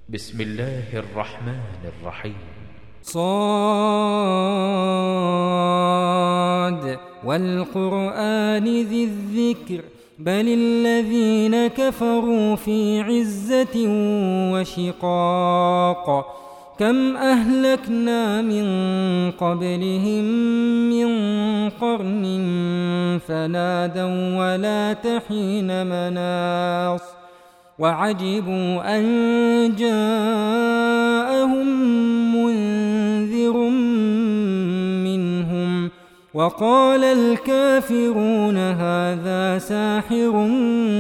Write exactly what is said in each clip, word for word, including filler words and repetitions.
بسم الله الرحمن الرحيم. صاد والقرآن ذي الذكر بل الذين كفروا في عزة وشقاق كم أهلكنا من قبلهم من قرن فنادوا ولا تحين مناص وعجبوا أن جاءهم منذر منهم وقال الكافرون هذا ساحر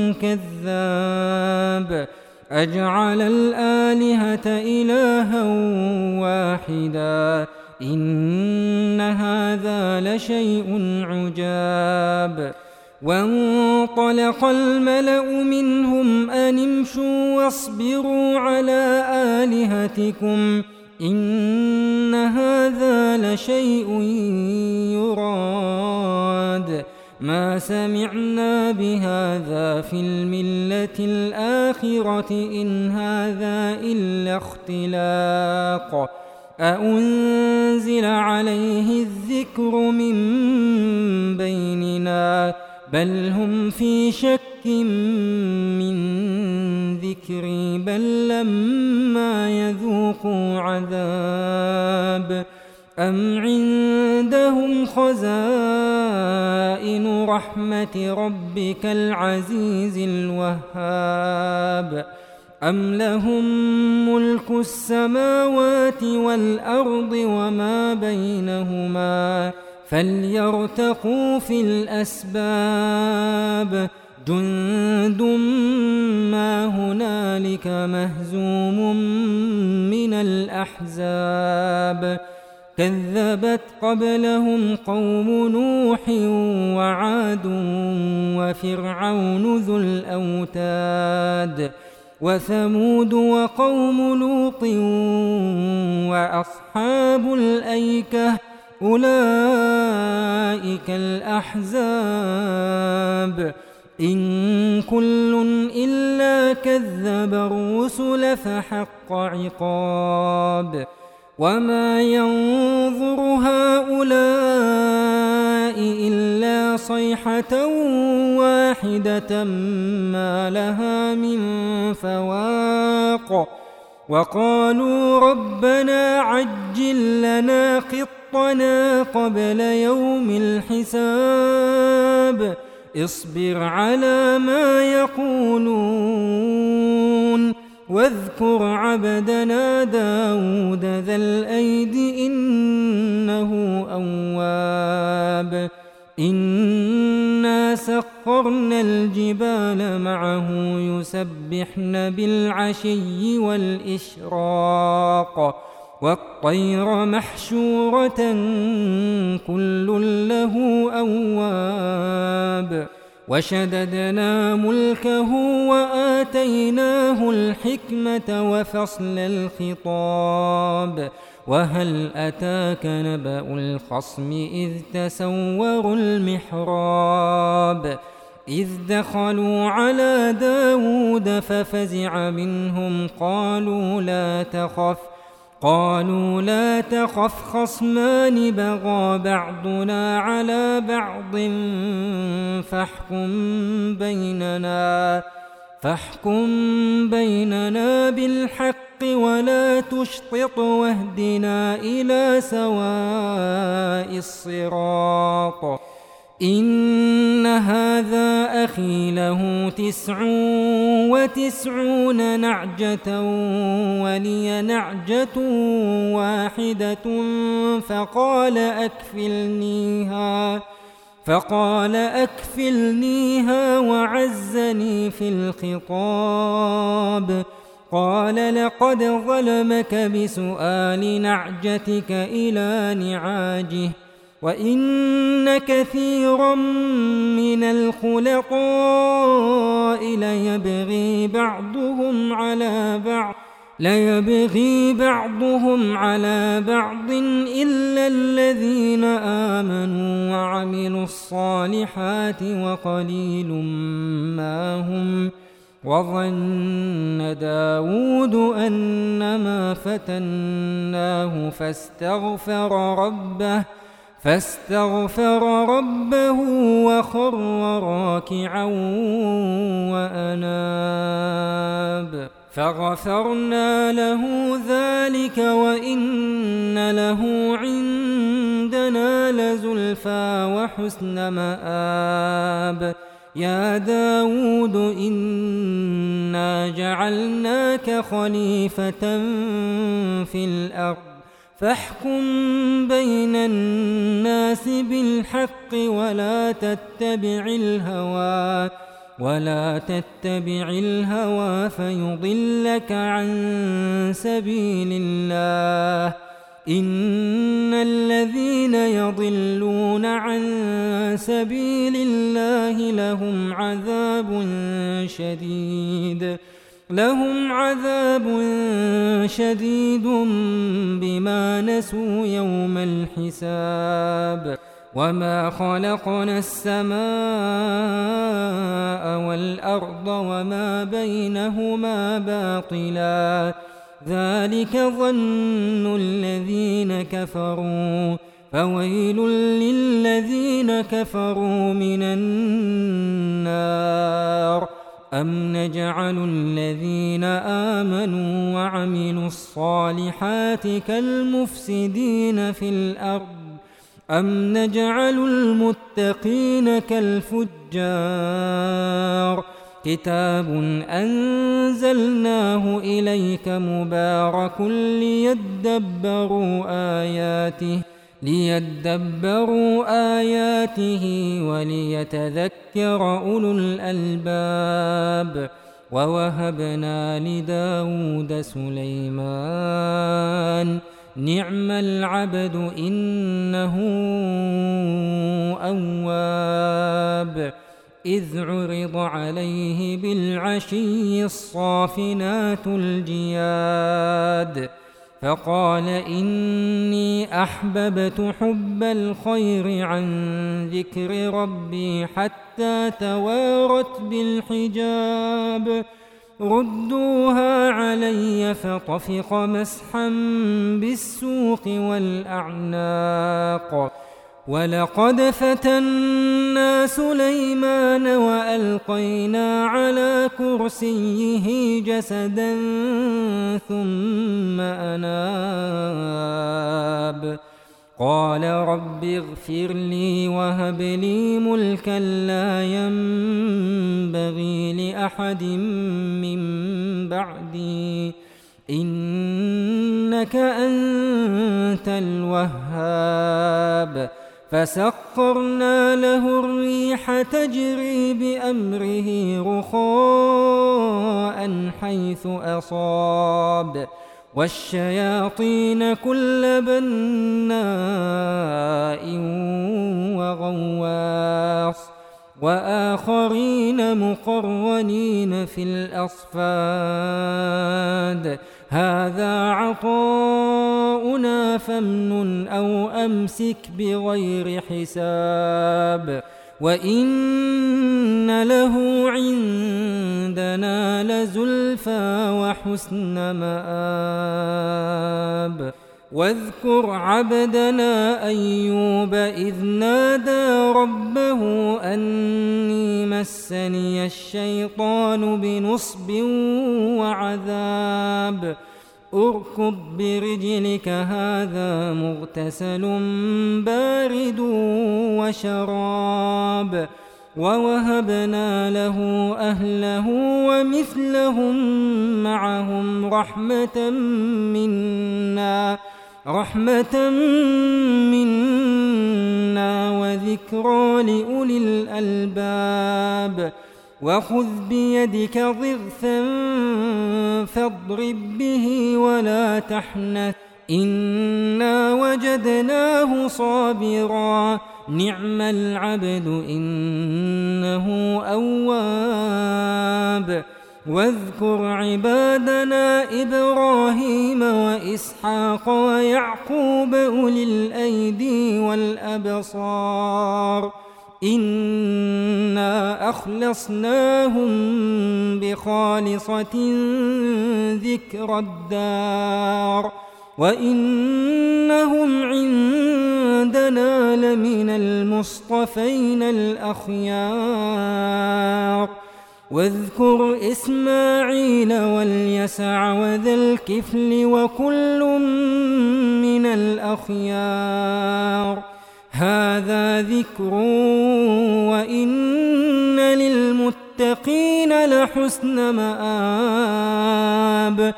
كذاب أجعل الآلهة إلها واحدا إن هذا لشيء عجاب وانطلق الملأ منهم أن امشوا واصبروا على آلهتكم إن هذا لشيء يراد ما سمعنا بهذا في الملة الآخرة إن هذا إلا اختلاق أأنزل عليه الذكر من بيننا بل هم في شك من ذكري بل لما يذوقوا عذاب أم عندهم خزائن رحمة ربك العزيز الوهاب أم لهم ملك السماوات والأرض وما بينهما فليرتقوا في الأسباب جند ما هنالك مهزوم من الأحزاب كذبت قبلهم قوم نوح وعاد وفرعون ذو الأوتاد وثمود وقوم لوط وأصحاب الأيكة أولئك الأحزاب إن كل إلا كذب الرسل فحق عقاب وما ينظر هؤلاء إلا صيحة واحدة ما لها من فواق وقالوا ربنا عجل لنا قطنا قبل يوم الحساب اصبر على ما يقولون واذكر عبدنا داود ذا الأيد إنه أواب إنا سخرنا الجبال معه يسبحن بالعشي والإشراق والطير محشورة كل له أواب وشددنا ملكه وآتيناه الحكمة وفصل الخطاب وهل أتاك نبأ الخصم إذ تسوروا المحراب إذ دخلوا على داود ففزع منهم قالوا لا تخف قالوا لا تخف خصمان بغى بعضنا على بعض فاحكم بيننا فاحكم بيننا بالحق ولا تشطط واهدنا إلى سواء الصراط إن هذا أخي له تسع وتسعون نعجة ولي نعجة واحدة فقال أكفلنيها فقال أكفلنيها وعزني في الخطاب قال لقد ظلمك بسؤال نعجتك إلى نعاجه وإن كثيرا من الخلطاء ليبغي بعضهم على بعض ليبغي بعضهم على بعض إلا الذين آمنوا وعملوا الصالحات وقليل ما هم وظن داود أنما فتناه فاستغفر ربه فاستغفر ربه وخر راكعا وأناب فغفرنا له ذلك وإن له عندنا لزلفى وحسن مآب يا داود إنا جعلناك خليفة في الأرض فاحكم بين الناس بالحق ولا تتبع الهوى ولا تتبع الهوى فيضلك عن سبيل الله إن الذين يضلون عن سبيل الله لهم عذاب شديد لهم عذاب شديد بما نسوا يوم الحساب وما خلقنا السماء والأرض وما بينهما باطلا ذلك ظن الذين كفروا فويل للذين كفروا من النار أم نجعل الذين آمنوا وعملوا الصالحات كالمفسدين في الأرض أم نجعل المتقين كالفجار كتاب أنزلناه إليك مبارك ليدبروا آياته ليدبروا آياته وليتذكر أولو الألباب ووهبنا لداود سليمان نعم العبد إنه أواب إذ عرض عليه بالعشي الصافنات الجياد فقال إني أحببت حب الخير عن ذكر ربي حتى توارت بالحجاب ردوها علي فطفق مسحا بالسوق والأعناق ولقد فتنا سليمان وألقينا على كرسيه جسدا ثم أناب قال رب اغفر لي وهب لي ملكا لا ينبغي لأحد من بعدي إنك أنت الوهاب فسخرنا له الريح تجري بأمره رخاء حيث أصاب والشياطين كل بناء وغواص وآخرين مقرنين في الأصفاد هذا عطاؤنا فامنن أو أمسك بغير حساب وإن له عندنا لزلفى وحسن مآب واذكر عبدنا أيوب إذ نادى ربه أني مسني الشيطان بنصب وعذاب اركض برجلك هذا مغتسل بارد وشراب ووهبنا له أهله ومثلهم معهم رحمة منا رحمة منا وذكرى لأولي الألباب وخذ بيدك ضغثا فاضرب به ولا تحنث إنا وجدناه صابرا نعم العبد إنه أواب واذكر عبادنا إبراهيم وإسحاق ويعقوب أولي الأيدي والأبصار إنا أخلصناهم بخالصة ذكر الدار وإنهم عندنا لمن المصطفين الأخيار واذكر إسماعيل واليسع وذا الكفل وكل من الأخيار هذا ذكر وإن للمتقين لحسن مآب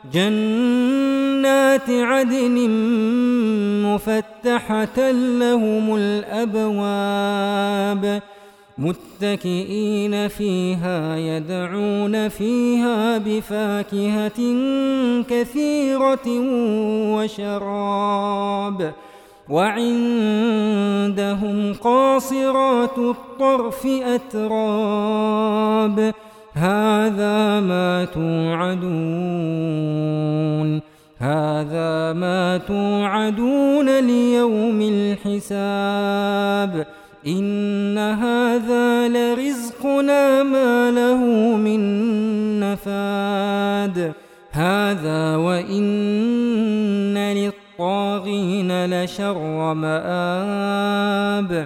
جنات عدن مفتحة لهم الأبواب متكئين فيها يدعون فيها بفاكهة كثيرة وشراب وعندهم قاصرات الطرف أتراب هذا ما توعدون هذا ما توعدون ليوم الحساب إن هذا لرزقنا ما له من نفاد هذا وإن للطاغين لشر مآب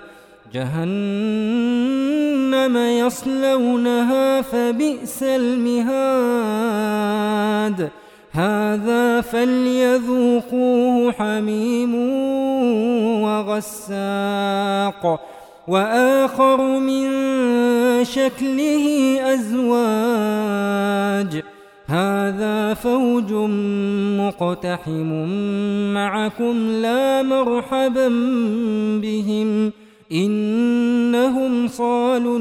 جهنم يصلونها فبئس المهاد هذا فليذوقوه حميم وغساق وآخر من شكله أزواج هذا فوج مقتحم معكم لا مرحبا بهم إنهم صالوا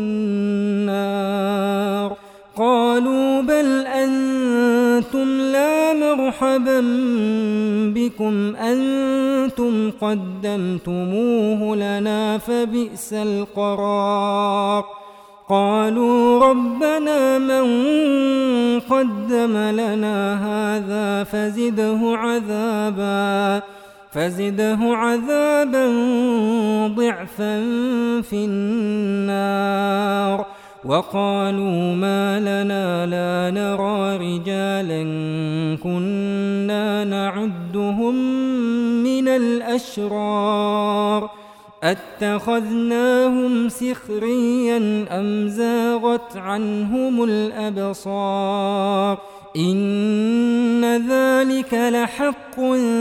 النار قالوا بل أنتم لا مرحبا بكم أنتم قدمتموه لنا فبئس القرار قالوا ربنا من قدم لنا هذا فزده عذابا فزده عذابا ضعفا في النار وقالوا ما لنا لا نرى رجالا كنا نعدهم من الأشرار أتخذناهم سخريا أم زاغت عنهم الأبصار إن ذلك لحق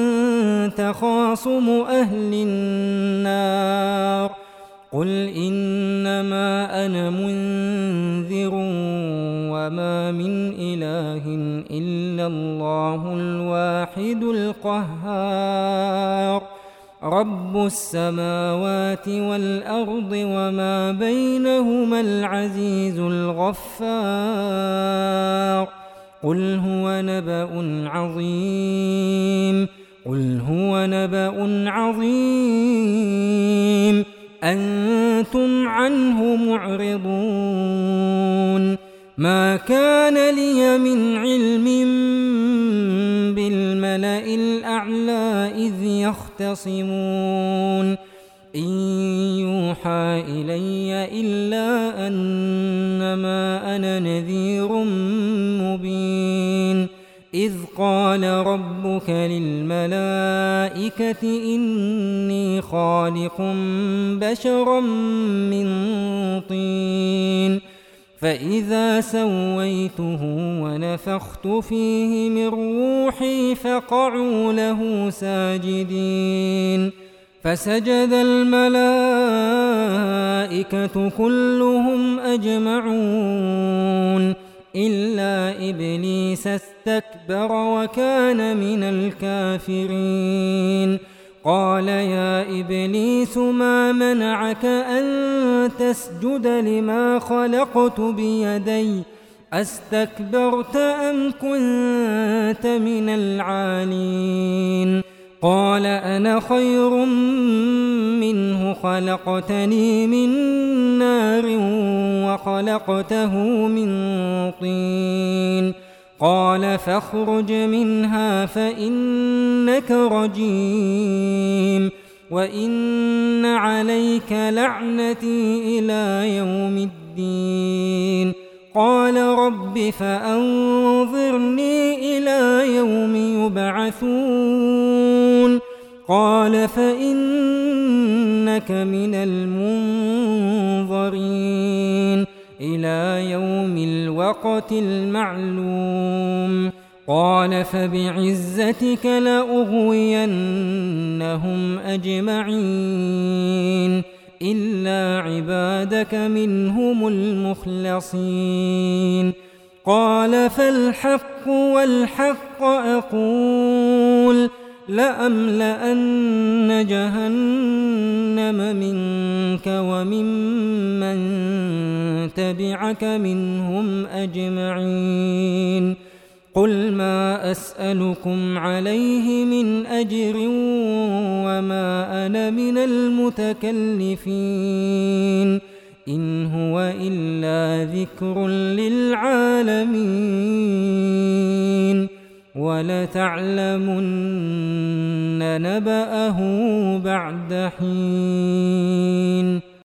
تخاصم أهل النار قل إنما أنا منذر وما من إله إلا الله الواحد القهار رب السماوات والأرض وما بينهما العزيز الغفار قل هو نبأ عظيم قل هو نبأ عظيم أنتم عنه معرضون ما كان لي من علم بالملأ الأعلى إذ يختصمون إن يوحى إلي إلا أنما أنا نذير مبين إذ قال ربك للملائكة إني خالق بشرا من طين فإذا سويته ونفخت فيه من روحي فقعوا له ساجدين فسجد الملائكة كلهم أجمعون إلا إبليس استكبر وكان من الكافرين قال يا إبليس ما منعك أن تسجد لما خلقت بيدي أستكبرت أم كنت من العالين قال أنا خير منه خلقتني من نار وخلقته من طين قال فاخرج منها فإنك رجيم وإن عليك لعنتي إلى يوم الدين قال رب فأنظرني إلى يوم يبعثون قال فإنك من المنظرين إلى يوم الوقت المعلوم قال فبعزتك لأغوينهم أجمعين إلا عبادك منهم المخلصين قال فالحق والحق أقول لأملأن جهنم منك وممن تبعك منهم أجمعين قل ما أسألكم عليه من أجر وما أنا من المتكلفين إن هو إلا ذكر للعالمين ولتعلمن نبأه بعد حين